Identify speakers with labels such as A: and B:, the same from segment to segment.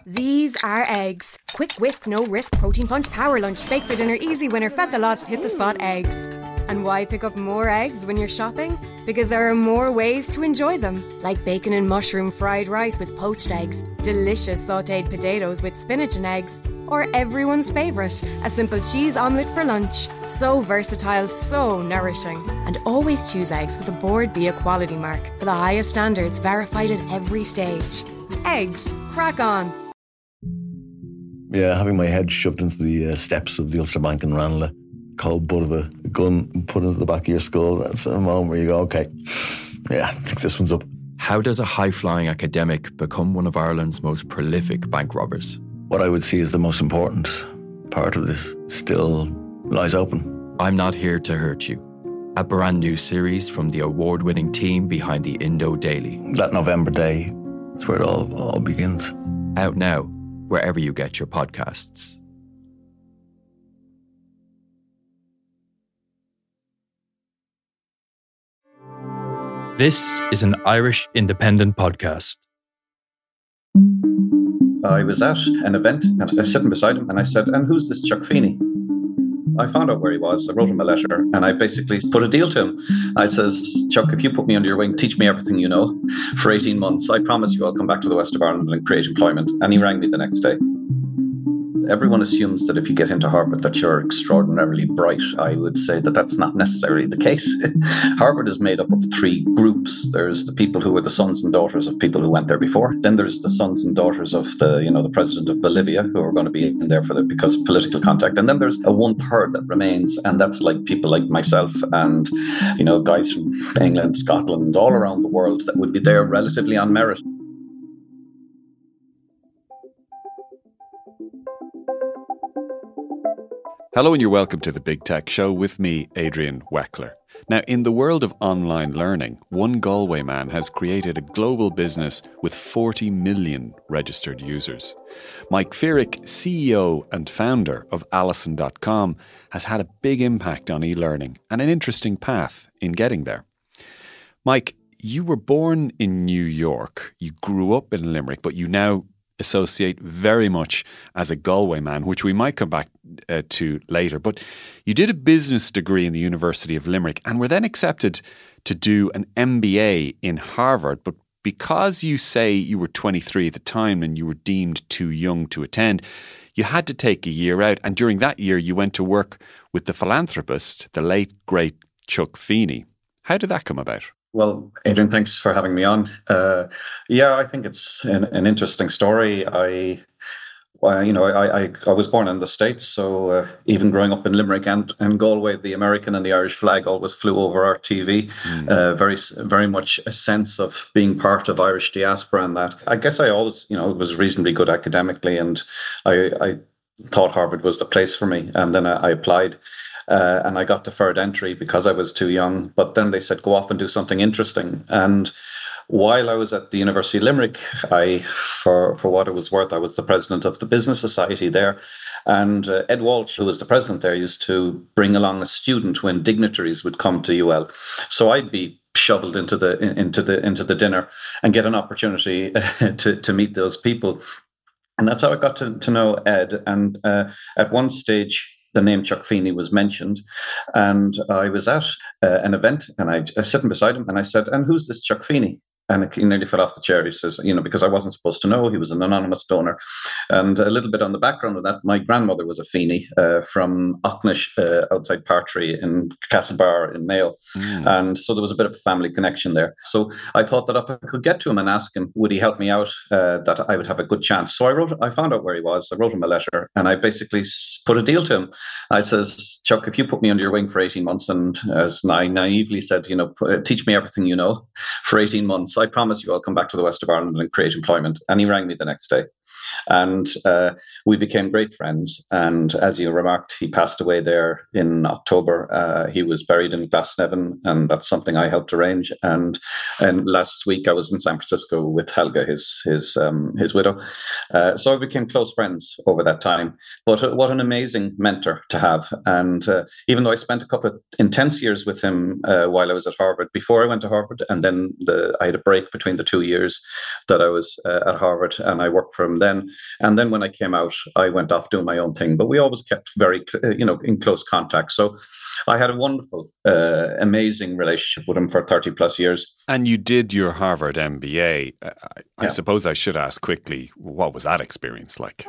A: These are eggs. Quick whisk, no risk, protein punch, power lunch, bake for dinner, easy winner, fed the lot, hit the spot eggs. And why pick up more eggs when you're shopping? Because there are more ways to enjoy them. Like bacon and mushroom fried rice with poached eggs, delicious sautéed potatoes with spinach and eggs, or everyone's favourite, a simple cheese omelette for lunch. So versatile, so nourishing. And always choose eggs with a Board Bia quality mark for the highest standards, verified at every stage. Eggs. Crack on.
B: Yeah, having my head shoved into the steps of the Ulster Bank in Ranelagh, cold butt of a gun put into the back of your skull, that's a moment where you go, okay, yeah, I think this one's up.
C: How does a high-flying academic become one of Ireland's most prolific bank robbers?
B: What I would see is the most important part of this still lies open.
C: I'm Not Here to Hurt You, a brand new series from the award-winning team behind the Indo Daily.
B: That November day, that's where it all begins.
C: Out now, wherever you get your podcasts.
D: This is an Irish independent podcast.
E: I was at an event and I was sitting beside him and I said, "And who's this Chuck Feeney?" I found out where he was. I wrote him a letter and I basically put a deal to him. I says, "Chuck, if you put me under your wing, teach me everything you know for 18 months, I promise you I'll come back to the west of Ireland and create employment." And he rang me the next day. Everyone assumes that if you get into Harvard that you're extraordinarily bright. I would say that that's not necessarily the case. Harvard is made up of three groups. There's the people who are the sons and daughters of people who went there before. Then there's the sons and daughters of the president of Bolivia who are going to be in there because of political contact. And then there's a 1/3 that remains, and that's like people like myself and guys from England, Scotland, all around the world that would be there relatively on merit.
F: Hello and you're welcome to The Big Tech Show with me, Adrian Weckler. Now, in the world of online learning, one Galway man has created a global business with 40 million registered users. Mike Feerick, CEO and founder of Alison.com, has had a big impact on e-learning and an interesting path in getting there. Mike, you were born in New York. You grew up in Limerick, but you now associate very much as a Galway man, which we might come back to later. But you did a business degree in the University of Limerick and were then accepted to do an MBA in Harvard. But because you say you were 23 at the time and you were deemed too young to attend, you had to take a year out. And during that year, you went to work with the philanthropist, the late, great Chuck Feeney. How did that come about?
E: Well, Adrian, thanks for having me on. I think it's an interesting story. I was born in the States, so even growing up in Limerick and Galway, the American and the Irish flag always flew over our TV. Very, very much a sense of being part of Irish diaspora, and that. I guess I always, was reasonably good academically, and I thought Harvard was the place for me, and then I applied. And I got deferred entry because I was too young. But then they said, go off and do something interesting. And while I was at the University of Limerick, for what it was worth, I was the president of the Business Society there. And Ed Walsh, who was the president there, used to bring along a student when dignitaries would come to UL. So I'd be shoveled into the dinner and get an opportunity to meet those people. And that's how I got to know Ed. And at one stage, the name Chuck Feeney was mentioned, and I was at an event, and I was sitting beside him, and I said, "And who's this Chuck Feeney?" And he nearly fell off the chair. He says, because I wasn't supposed to know. He was an anonymous donor. And a little bit on the background of that, my grandmother was a Feeney from Auchnish, outside Partry in Castlebar in Mayo. And so there was a bit of a family connection there. So I thought that if I could get to him and ask him, would he help me out, that I would have a good chance. So I found out where he was. I wrote him a letter and I basically put a deal to him. I says, "Chuck, if you put me under your wing for 18 months, and as I naively said, teach me everything you know for 18 months, I promise you I'll come back to the west of Ireland and create employment." And he rang me the next day. And we became great friends. And as you remarked, he passed away there in October. He was buried in Glasnevin, and that's something I helped arrange. And last week I was in San Francisco with Helga, his widow. So I became close friends over that time. But what an amazing mentor to have. And even though I spent a couple of intense years with him while I was at Harvard, before I went to Harvard, and then I had a break between the 2 years that I was at Harvard, and I worked for him from then. And then when I came out, I went off doing my own thing. But we always kept very, in close contact. So I had a wonderful, amazing relationship with him for 30 plus years.
F: And you did your Harvard MBA. I suppose I should ask quickly, what was that experience like?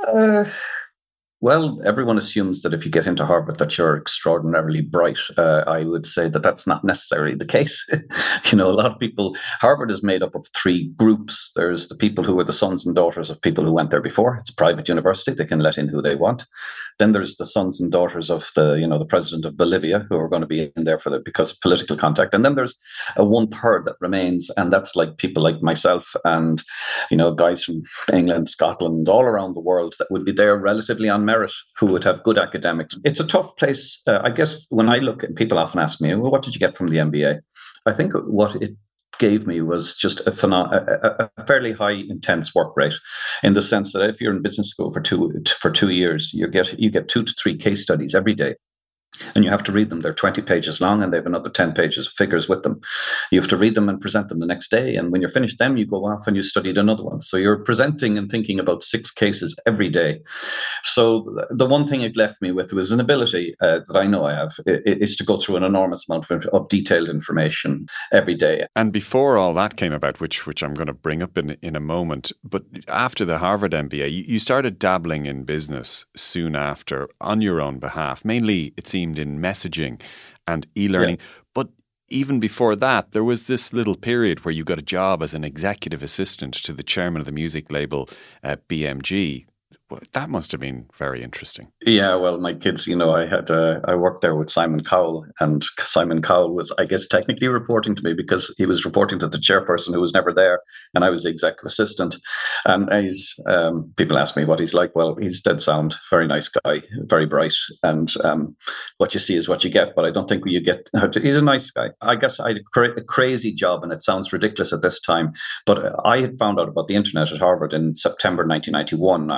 E: Well, everyone assumes that if you get into Harvard that you're extraordinarily bright. I would say that that's not necessarily the case. A lot of people, Harvard is made up of three groups. There's the people who are the sons and daughters of people who went there before. It's a private university. They can let in who they want. Then there's the sons and daughters of the president of Bolivia, who are going to be in there because of political contact. And then there's a 1/3 that remains. And that's like people like myself and, guys from England, Scotland, all around the world that would be there relatively on merit, who would have good academics. It's a tough place. I guess when I look at people often ask me, well, what did you get from the MBA? I think what it gave me was just a fairly high intense work rate, in the sense that if you're in business school for 2 years, you get 2 to 3 case studies every day. And you have to read them. They're 20 pages long and they have another 10 pages of figures with them. You have to read them and present them the next day. And when you're finished them, you go off and you studied another one. So you're presenting and thinking about 6 cases every day. So the one thing it left me with was an ability that I know I have, is to go through an enormous amount of detailed information every day.
F: And before all that came about, which I'm going to bring up in a moment, but after the Harvard MBA, you started dabbling in business soon after on your own behalf. Mainly, it seemed, in messaging and e-learning. Yeah. But even before that, there was this little period where you got a job as an executive assistant to the chairman of the music label BMG. Well, that must have been very interesting.
E: Yeah, well, my kids, I worked there with Simon Cowell, and Simon Cowell was, I guess, technically reporting to me because he was reporting to the chairperson who was never there, and I was the executive assistant. And people ask me what he's like. Well, he's dead sound, very nice guy, very bright, and what you see is what you get. But I don't think you get. He's a nice guy. I guess I had a crazy job, and it sounds ridiculous at this time, but I had found out about the internet at Harvard in September 1991.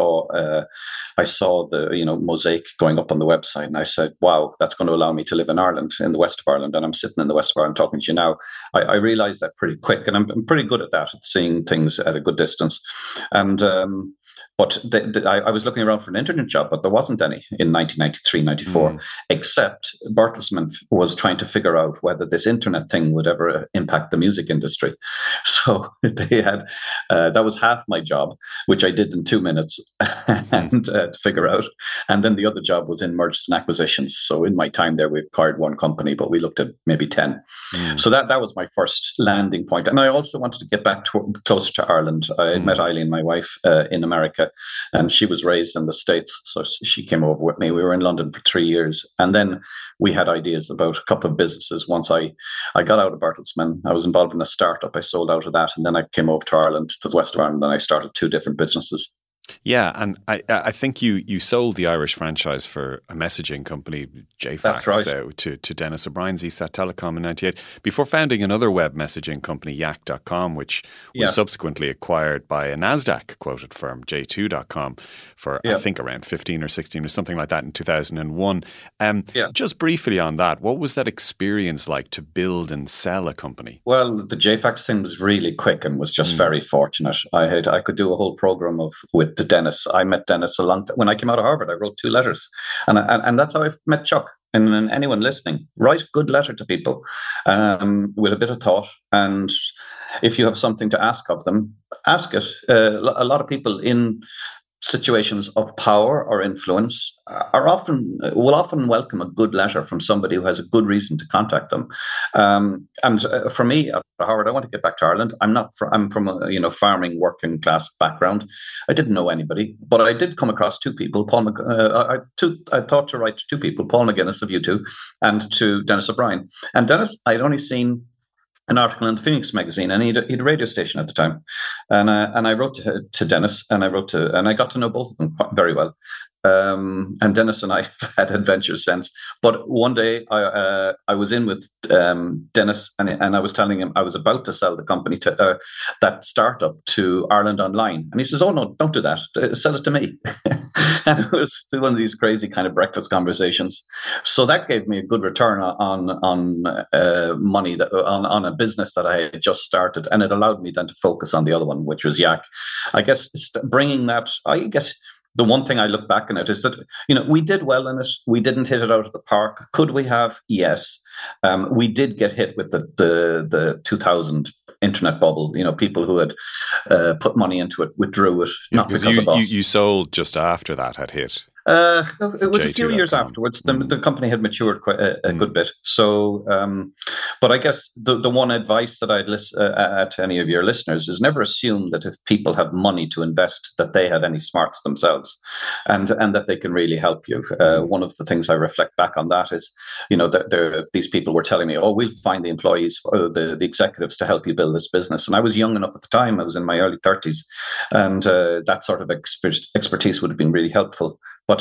E: I saw the mosaic going up on the website, and I said, wow, that's going to allow me to live in Ireland, in the west of Ireland. And I'm sitting in the west of Ireland talking to you now. I realized that pretty quick, and I'm pretty good at that, at seeing things at a good distance. And but I was looking around for an internet job, but there wasn't any in 1993, 94, except Bertelsmann was trying to figure out whether this internet thing would ever impact the music industry. So they had, that was half my job, which I did in 2 minutes and to figure out. And then the other job was in mergers and acquisitions. So in my time there, we acquired 1 company, but we looked at maybe 10. So that was my first landing point. And I also wanted to get back closer to Ireland. I met Eileen, my wife, in America. And she was raised in the States, so she came over with me. We were in London for 3 years. And then we had ideas about a couple of businesses. Once I got out of Bertelsmann, I was involved in a startup. I sold out of that. And then I came over to Ireland, to the west of Ireland, and I started 2 different businesses.
F: Yeah, and I think you sold the Irish franchise for a messaging company, JFax,
E: That's right.
F: to Dennis O'Brien's ESAT Telecom in 98, before founding another web messaging company, Yak.com, which was subsequently acquired by a NASDAQ-quoted firm, J2.com, for I think around 15 or 16 or something like that in 2001. Just briefly on that, what was that experience like to build and sell a company?
E: Well, the JFax thing was really quick and was just very fortunate. I could do a whole program with Dennis. I met Dennis a long time. When I came out of Harvard, I wrote 2 letters. And that's how I met Chuck. And anyone listening, write a good letter to people with a bit of thought. And if you have something to ask of them, ask it. A lot of people in situations of power or influence will often welcome a good letter from somebody who has a good reason to contact them. And for me at Harvard, I want to get back to Ireland. I'm from a farming working class background. I didn't know anybody, but I did come across 2 people. I thought to write to 2 people, Paul McGuinness of U2 and to Dennis O'Brien. And Dennis, I'd only seen an article in the Phoenix magazine, and he had a radio station at the time. And I wrote to Dennis, and I got to know both of them very well. And Dennis and I have had adventures since. But one day I was in with Dennis, and I was telling him I was about to sell the company to that startup to Ireland Online. And he says, "Oh, no, don't do that. Sell it to me." And it was one of these crazy kind of breakfast conversations. So that gave me a good return on money on a business that I had just started. And it allowed me then to focus on the other one, which was Yak. I guess bringing that, the one thing I look back on it is that, we did well in it. We didn't hit it out of the park. Could we have? Yes. We did get hit with the 2000 internet bubble. People who had put money into it withdrew it, not because of us.
F: You sold just after that had hit.
E: It was a few years afterwards. The company had matured quite a good bit. So, but I guess the one advice that I'd add to any of your listeners is never assume that if people have money to invest, that they have any smarts themselves, and that they can really help you. One of the things I reflect back on that is, that these people were telling me, "Oh, we'll find the employees, the executives to help you build this business." And I was young enough at the time; I was in my early 30s, and that sort of expertise would have been really helpful. But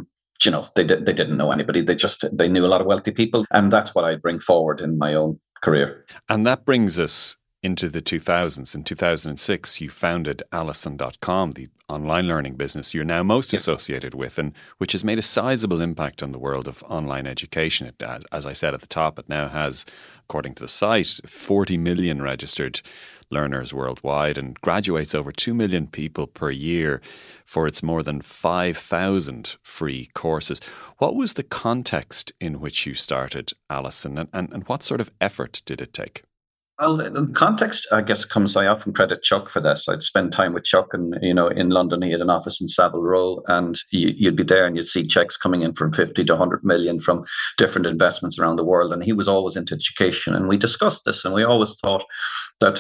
E: they didn't know anybody. They knew a lot of wealthy people, and that's what I bring forward in my own career.
F: And that brings us into the 2000s. In 2006, you founded Alison.com, the online learning business you're now most associated with, and which has made a sizable impact on the world of online education. It, as I said at the top, it now has, according to the site, 40 million registered learners worldwide and graduates over 2 million people per year for its more than 5,000 free courses. What was the context in which you started Alison, and what sort of effort did it take?
E: Well, the context, I guess, I often credit Chuck for this. I'd spend time with Chuck, and in London, he had an office in Savile Row, and you'd be there and you'd see checks coming in from 50 to 100 million from different investments around the world. And he was always into education. And we discussed this, and we always thought that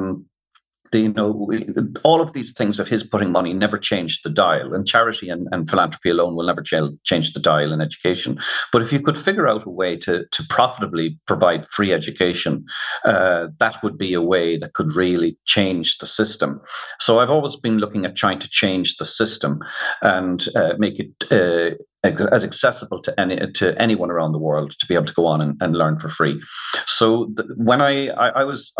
E: all of these things of his putting money never changed the dial, and charity and philanthropy alone will never change the dial in education. But if you could figure out a way to profitably provide free education, that would be a way that could really change the system. So I've always been looking at trying to change the system and make it as accessible to anyone around the world to be able to go on and learn for free. So when I was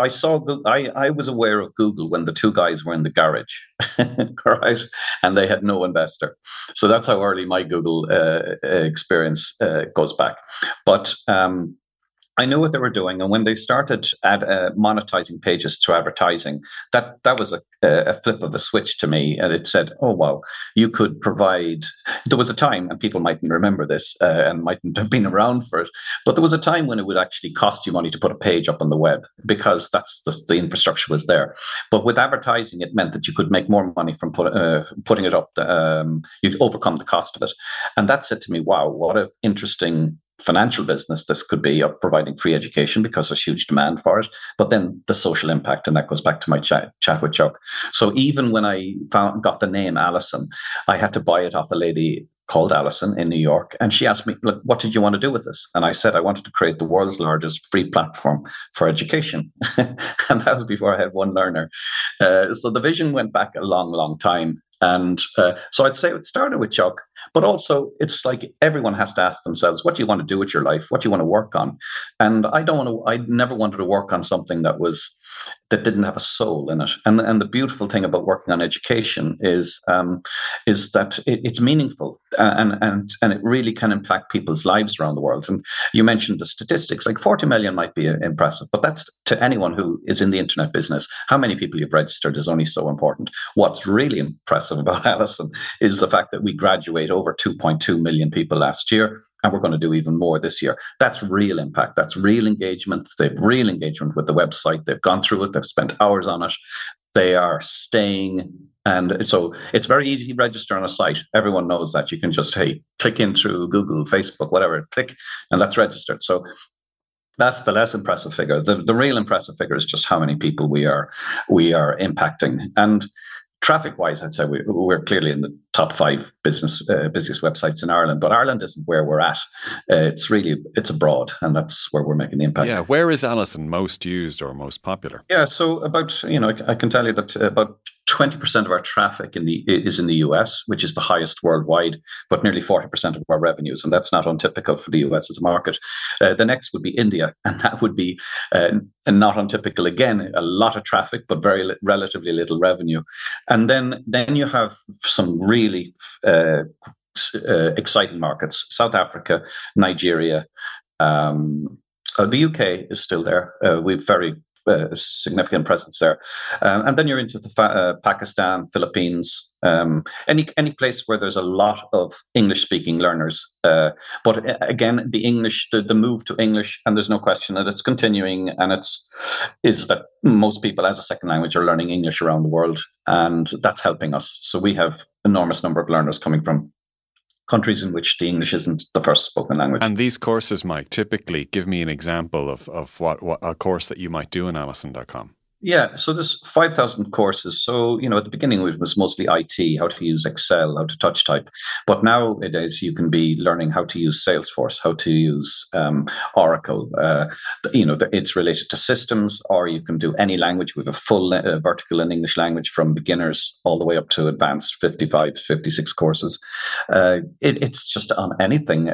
E: aware of Google when the two guys were in the garage, right, and they had no investor. So that's how early my Google experience goes back. But I knew what they were doing, and when they started monetizing pages to advertising, that was a flip of a switch to me, and it said, "Oh wow, you could provide." There was a time, and people mightn't remember this and mightn't have been around for it, but there was a time when it would actually cost you money to put a page up on the web because that's the infrastructure was there. But with advertising, it meant that you could make more money from putting it up. You'd overcome the cost of it, and that said to me, "Wow, what an interesting financial business this could be of providing free education because there's huge demand for it." But then the social impact, and that goes back to my chat with Chuck. So even when I got the name Alison, I had to buy it off a lady called Alison in New York. And she asked me, "Look, what did you want to do with this?" And I said, "I wanted to create the world's largest free platform for education." And that was before I had one learner. So the vision went back a long, long time. And so I'd say it started with Chuck, but also it's like everyone has to ask themselves, what do you want to do with your life? What do you want to work on? And I never wanted to work on something that didn't have a soul in it. And the beautiful thing about working on education is that it's meaningful and it really can impact people's lives around the world. And you mentioned the statistics, like 40 million might be impressive, but that's to anyone who is in the internet business. How many people you've registered is only so important. What's really impressive about Alison is the fact that we graduate over 2.2 million people last year. And we're going to do even more this year. That's real impact. That's real engagement. They have real engagement with the website. They've gone through it. They've spent hours on it. They are staying. And so it's very easy to register on a site. Everyone knows that. You can just, click in through Google, Facebook, whatever, click, and that's registered. So that's the less impressive figure. The real impressive figure is just how many people we are impacting. And traffic-wise, I'd say we're clearly in the top 5 busiest websites in Ireland, but Ireland isn't where we're at. It's abroad, and that's where we're making the impact.
F: Yeah, where is Alison most used or most popular?
E: Yeah, so I can tell you that about 20% of our traffic is in the US, which is the highest worldwide, but nearly 40% of our revenues, and that's not untypical for the US as a market. The next would be India, and that would be not untypical again. A lot of traffic, but relatively little revenue. And then you have some really exciting markets: South Africa, Nigeria. The UK is still there. We've very significant presence there, and then you're into Pakistan, Philippines, any place where there's a lot of English-speaking learners. But again, the move to English, and there's no question that it's continuing, and is that most people as a second language are learning English around the world, and that's helping us. So we have enormous number of learners coming from countries in which the English isn't the first spoken language.
F: And these courses, Mike, typically give me an example of what a course that you might do on Alison.com.
E: Yeah, so there's 5,000 courses. So, at the beginning it was mostly IT, how to use Excel, how to touch type. But nowadays you can be learning how to use Salesforce, how to use Oracle. It's related to systems, or you can do any language. We have a full vertical in English language from beginners all the way up to advanced, 55, 56 courses. It's just on anything,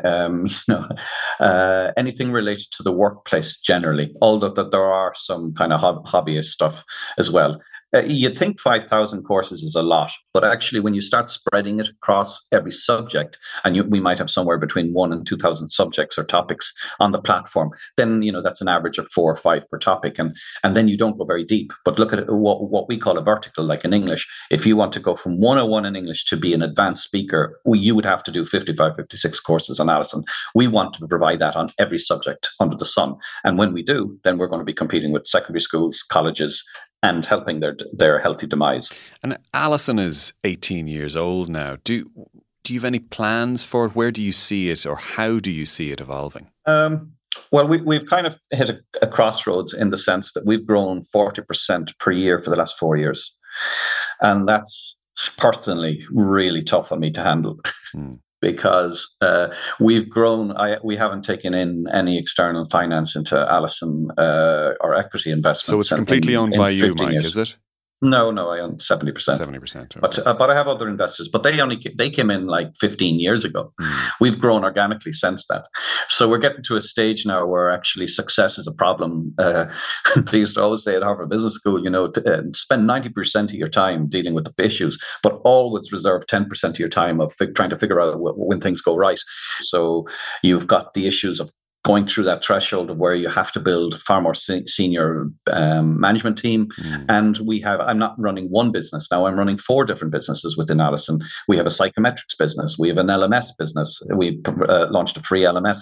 E: anything related to the workplace generally, although that there are some kind of hobbyist stuff as well. You'd think 5,000 courses is a lot, but actually when you start spreading it across every subject, and we might have somewhere between 1,000 and 2,000 subjects or topics on the platform, then that's an average of 4 or 5 per topic, and then you don't go very deep. But look at what we call a vertical, like in English. If you want to go from 101 in English to be an advanced speaker, you would have to do 55, 56 courses on Alison. We want to provide that on every subject under the sun, and when we do, then we're going to be competing with secondary schools, colleges, and helping their healthy demise. And
F: Alison is 18 years old now. Do you have any plans for it? Where do you see it, or how do you see it evolving?
E: Well, we've kind of hit a crossroads in the sense that we've grown 40% per year for the last 4 years. And that's personally really tough on me to handle. Because we've grown, we haven't taken in any external finance into Alison or equity investments.
F: So it's completely owned by you, Mike, is it?
E: No, I own 70%.
F: 70%. Okay.
E: But I have other investors, but they came in like 15 years ago. We've grown organically since that. So we're getting to a stage now where actually success is a problem. They used to always say at Harvard Business School, spend 90% of your time dealing with the issues, but always reserve 10% of your time of trying to figure out when things go right. So you've got the issues of going through that threshold of where you have to build far more senior management team. And I'm not running one business now, I'm running 4 different businesses within Alison. We have a psychometrics business, we have an LMS business. We launched a free LMS,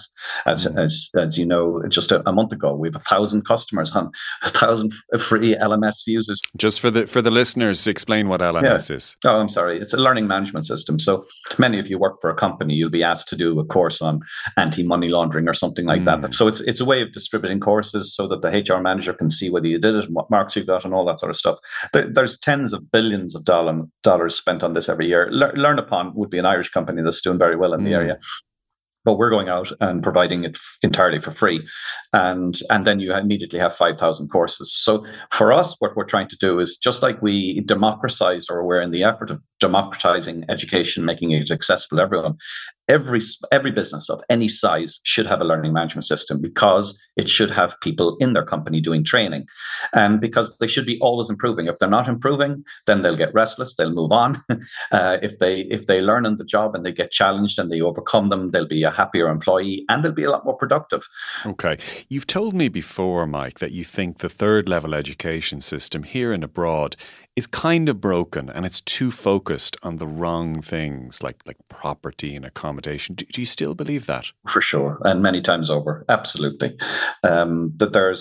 E: as you know, just a month ago. We have 1,000 customers on 1,000 free LMS users.
F: Just for the listeners, explain what LMS is.
E: Oh, I'm sorry. It's a learning management system. So many of you work for a company, you'll be asked to do a course on anti-money laundering or something like that. So it's a way of distributing courses so that the HR manager can see whether you did it and what marks you got and all that sort of stuff. There's tens of billions of dollars spent on this every year. LearnUpon would be an Irish company that's doing very well in the area. But we're going out and providing it entirely for free. And then you immediately have 5,000 courses. So for us, what we're trying to do is, just like we democratized, or we're in the effort of democratizing education, making it accessible to everyone, every business of any size should have a learning management system, because it should have people in their company doing training, and because they should be always improving. If they're not improving, then they'll get restless, they'll move on. If they learn on the job and they get challenged and they overcome them, they'll be a happier employee and they'll be a lot more productive.
F: Okay. You've told me before, Mike, that you think the third level education system here and abroad is kind of broken, and it's too focused on the wrong things like property and accommodation. Do you still believe that?
E: For sure, and many times over, absolutely. That there's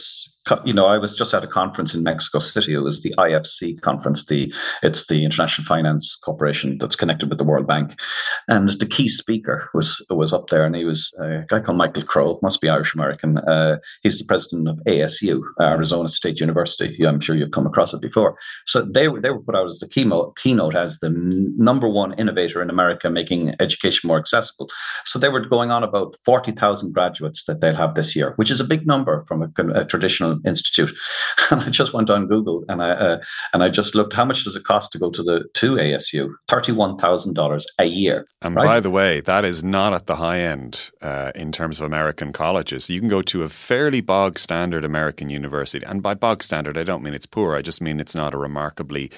E: I was just at a conference in Mexico City. It was the IFC conference. It's the International Finance Corporation that's connected with the World Bank. And the key speaker was up there, and he was a guy called Michael Crow, must be Irish American. He's the president of ASU, Arizona State University. I'm sure you've come across it before. So they were put out as the keynote as the number one innovator in America, making education more accessible. So they were going on about 40,000 graduates that they'll have this year, which is a big number from a traditional institute. And I just went on Google and I just looked, how much does it cost to go to ASU? $31,000 a year.
F: And by the way, that is not at the high end in terms of American colleges. You can go to a fairly bog standard American university, and by bog standard, I don't mean it's poor. I just mean it's not a remarkably,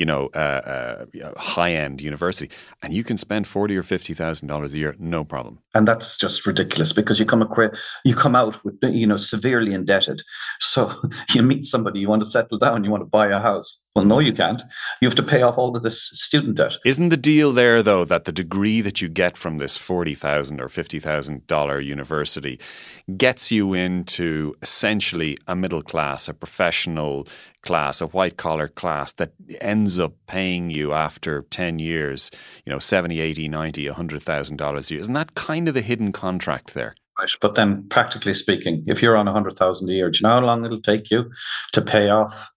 F: high end university, and you can spend $40,000 or $50,000 a year, no problem.
E: And that's just ridiculous, because you come out with severely indebted. So you meet somebody, you want to settle down, you want to buy a house. Well, no, you can't. You have to pay off all of this student debt.
F: Isn't the deal there, though, that the degree that you get from this $40,000 or $50,000 university gets you into essentially a middle class, a professional class, a white collar class that ends up paying you after 10 years, $70,000, $80,000, $90,000, $100,000 a year? Isn't that kind of the hidden contract there?
E: Right. But then, practically speaking, if you're on $100,000 a year, do you know how long it'll take you to pay off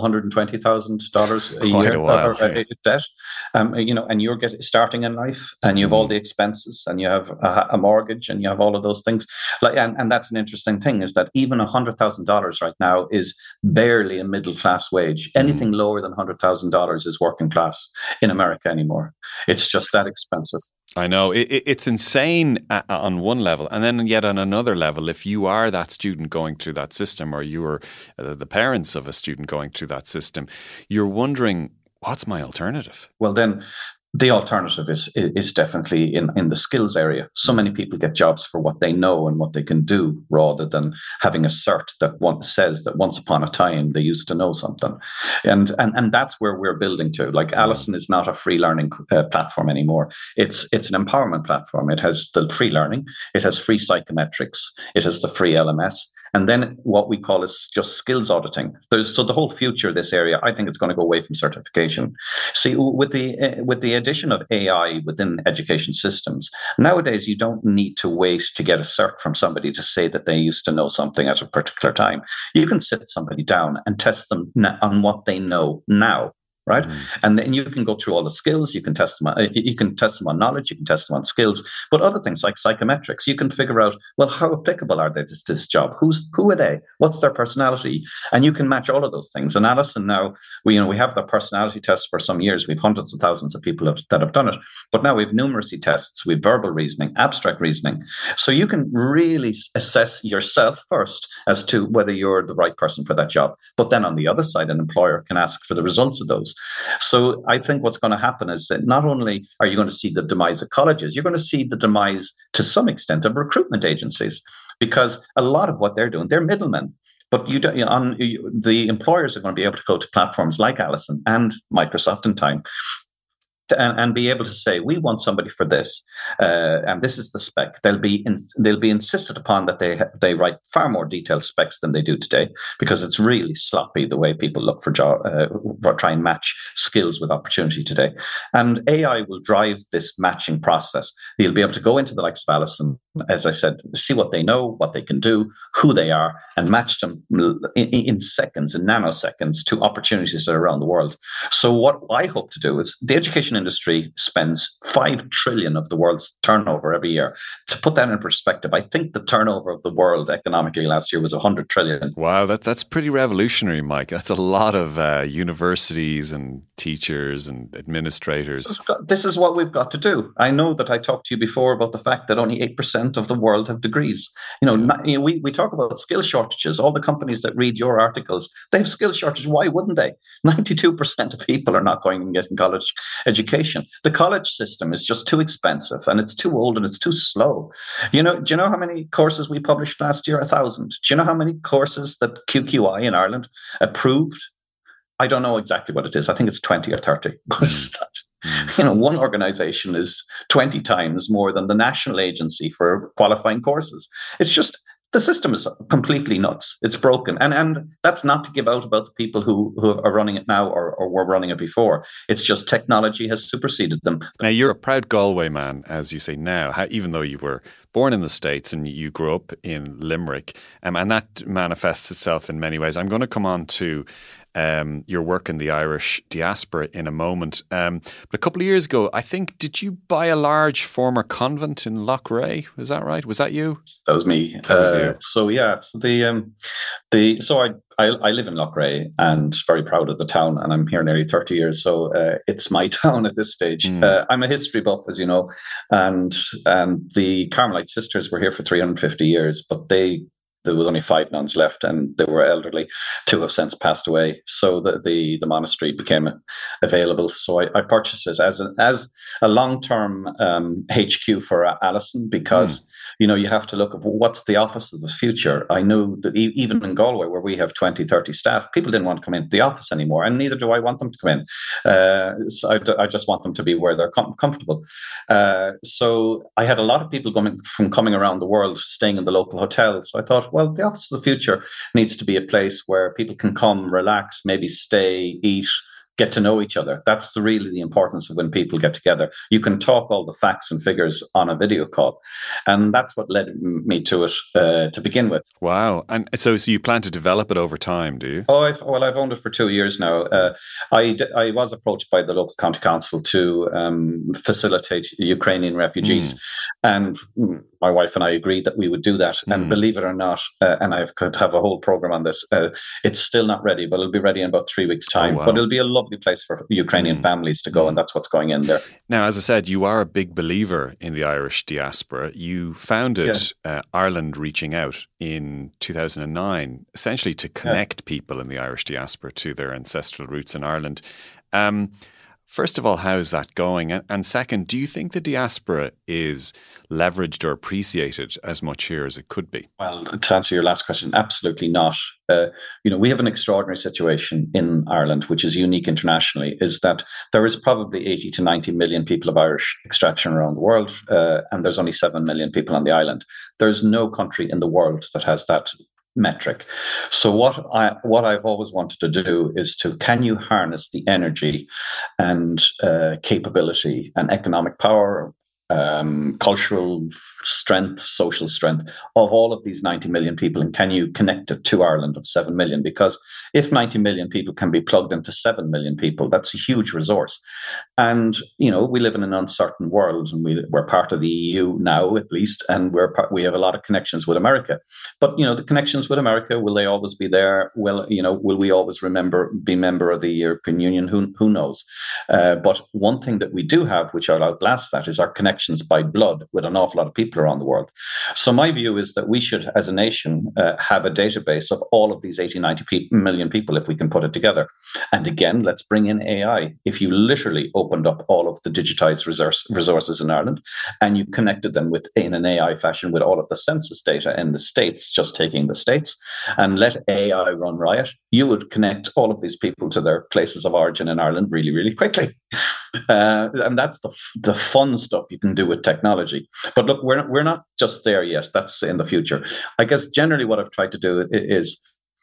E: $120,000 a year debt? And you're starting in life, and you have all the expenses, and you have a mortgage, and you have all of those things. And that's an interesting thing, is that even $100,000 right now is barely a middle class wage. Anything lower than $100,000 is working class in America anymore. It's just that expensive.
F: I know. It's insane on one level. And then yet on another level, if you are that student going through that system, or you are the parents of a student going through that system, you're wondering, what's my alternative?
E: Well, then the alternative is definitely in the skills area. So many people get jobs for what they know and what they can do, rather than having a cert that says that once upon a time they used to know something. And that's where we're building to. Like, Alison is not a free learning platform anymore. It's an empowerment platform. It has the free learning, it has free psychometrics, it has the free LMS. And then what we call is just skills auditing. So the whole future of this area, I think it's going to go away from certification. See, with the addition of AI within education systems, nowadays you don't need to wait to get a cert from somebody to say that they used to know something at a particular time. You can sit somebody down and test them on what they know now. Right. And then you can go through all the skills. You can test them on knowledge. You can test them on skills. But other things like psychometrics, you can figure out, well, how applicable are they to this job? Who are they? What's their personality? And you can match all of those things. And Alison, now we have the personality test for some years. We've hundreds of thousands of people that have done it. But now we have numeracy tests. We have verbal reasoning, abstract reasoning. So you can really assess yourself first as to whether you're the right person for that job. But then on the other side, an employer can ask for the results of those. So I think what's going to happen is that not only are you going to see the demise of colleges, you're going to see the demise to some extent of recruitment agencies, because a lot of what they're doing, they're middlemen. But the employers are going to be able to go to platforms like Alison and Microsoft in time and be able to say, we want somebody for this, and this is the spec. They'll be insisted upon that they write far more detailed specs than they do today, because it's really sloppy the way people look for try and match skills with opportunity today. And AI will drive this matching process. You'll be able to go into the likes of Alison, as I said, see what they know, what they can do, who they are, and match them in seconds, in nanoseconds, to opportunities that are around the world. So what I hope to do is, the education industry spends $5 trillion of the world's turnover every year. To put that in perspective, I think the turnover of the world economically last year was $100 trillion.
F: Wow, that's pretty revolutionary, Mike. That's a lot of universities and teachers and administrators.
E: This is what we've got to do. I know that I talked to you before about the fact that only 8% of the world have degrees. We talk about skill shortages. All the companies that read your articles, they have skill shortage. Why wouldn't they? 92% of people are not going and getting college education. The college system is just too expensive, and it's too old, and it's too slow. Do you know how many courses we published last year? 1,000. Do you know how many courses that QQI in Ireland approved? I don't know exactly what it is. I think it's 20 or 30. But it's not. One organization is 20 times more than the national agency for qualifying courses. It's just the system is completely nuts. It's broken. And that's not to give out about the people who are running it now or were running it before. It's just technology has superseded them.
F: Now, you're a proud Galway man, as you say now, even though you were born in the States and you grew up in Limerick, and that manifests itself in many ways. I'm going to come on to your work in the Irish diaspora in a moment. But a couple of years ago, I think, did you buy a large former convent in Loughrea? Was that right? Was that you?
E: That was me.
F: That was you.
E: So yeah, so I live in Loughrea and very proud of the town, and I'm here nearly 30 years, so it's my town at this stage. I'm a history buff, as you know, and the Carmelite sisters were here for 350 years, but there was only 5 nuns left, and they were elderly. 2 have since passed away, so the monastery became available. So I purchased it as a long-term HQ for Alison, because you have to look at what's the office of the future. I know that even in Galway, where we have 20, 30 staff, people didn't want to come into the office anymore, and neither do I want them to come in. So I just want them to be where they're comfortable. So I had a lot of people coming around the world, staying in the local hotels. So I thought, well, the office of the future needs to be a place where people can come, relax, maybe stay, eat, get to know each other. That's really the importance of when people get together. You can talk all the facts and figures on a video call. And that's what led me to it to begin with.
F: Wow. And so you plan to develop it over time, do you?
E: Oh, I've owned it for 2 years now. I was approached by the local county council to facilitate Ukrainian refugees. And my wife and I agreed that we would do that. And believe it or not, and I could have a whole program on this, it's still not ready, but it'll be ready in about 3 weeks' time.
F: Oh, wow.
E: But it'll be a lovely place for Ukrainian families to go, and that's what's going in there.
F: Now, as I said, you are a big believer in the Irish diaspora. You founded Ireland Reaching Out in 2009, essentially to connect people in the Irish diaspora to their ancestral roots in Ireland. First of all, how's that going? And second, do you think the diaspora is leveraged or appreciated as much here as it could be?
E: Well, to answer your last question, absolutely not. We have an extraordinary situation in Ireland, which is unique internationally, is that there is probably 80 to 90 million people of Irish extraction around the world, and there's only 7 million people on the island. There's no country in the world that has that metric. So what I've always wanted to do is can you harness the energy and capability and economic power, cultural strength, social strength of all of these 90 million people, and can you connect it to Ireland of 7 million? Because if 90 million people can be plugged into 7 million people, that's a huge resource. And we live in an uncertain world, and we're part of the EU now, at least, and we have a lot of connections with America. But the connections with America, will they always be there? Will we always be member of the European Union? Who knows? But one thing that we do have, which will outlast that, is our connections by blood with an awful lot of people around the world. So my view is that we should, as a nation, have a database of all of these 80, 90 million people, if we can put it together. And again, let's bring in AI. If you literally opened up all of the digitized resources in Ireland and you connected them in an AI fashion with all of the census data in the States, just taking the States, and let AI run riot, you would connect all of these people to their places of origin in Ireland really, really quickly. And that's the fun stuff you can do with technology. But look, we're not just there yet. That's in the future. I guess generally what I've tried to do is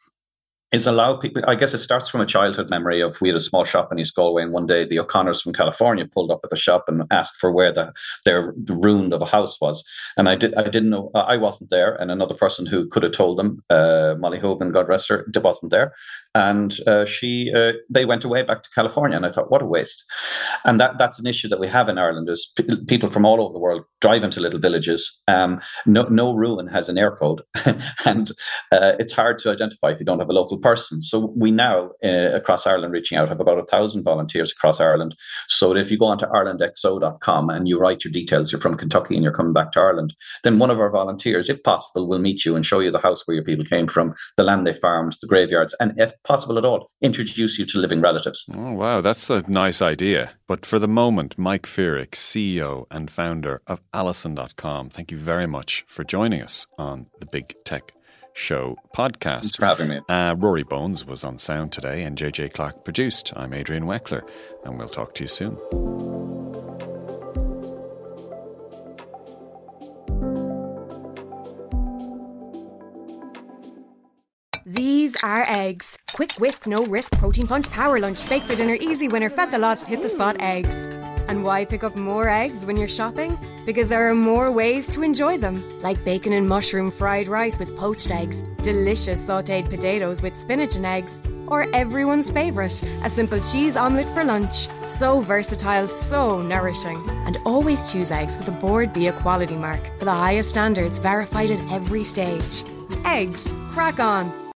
E: allow people, I guess it starts from a childhood memory of, we had a small shop in East Galway, and one day the O'Connors from California pulled up at the shop and asked for where their ruin of a house was. And I didn't know, I wasn't there, and another person who could have told them, Molly Hogan, God rest her, wasn't there. And they went away back to California, and I thought, what a waste. And that's an issue that we have in Ireland, is people from all over the world drive into little villages. No ruin has an air code, and it's hard to identify if you don't have a local person. So we now, across Ireland Reaching Out, have about 1,000 volunteers across Ireland. So that if you go onto irelandxo.com and you write your details, you're from Kentucky and you're coming back to Ireland, then one of our volunteers, if possible, will meet you and show you the house where your people came from, the land they farmed, the graveyards, and if possible at all, introduce you to living relatives.
F: Oh, wow, that's a nice idea. But for the moment, Mike Feerick, CEO and founder of Alison.com, thank you very much for joining us on the Big Tech Show podcast.
E: Thanks for having me.
F: Rory Bones was on sound today, and JJ Clark produced. I'm Adrian Weckler, and we'll talk to you soon.
A: are eggs. Quick whisk, no risk, protein punch, power lunch, bake for dinner, easy winner, fed the lot, hit the spot eggs. And why pick up more eggs when you're shopping? Because there are more ways to enjoy them. Like bacon and mushroom fried rice with poached eggs, delicious sautéed potatoes with spinach and eggs, or everyone's favourite, a simple cheese omelette for lunch. So versatile, so nourishing. And always choose eggs with a Board Bia quality mark for the highest standards verified at every stage. Eggs, crack on.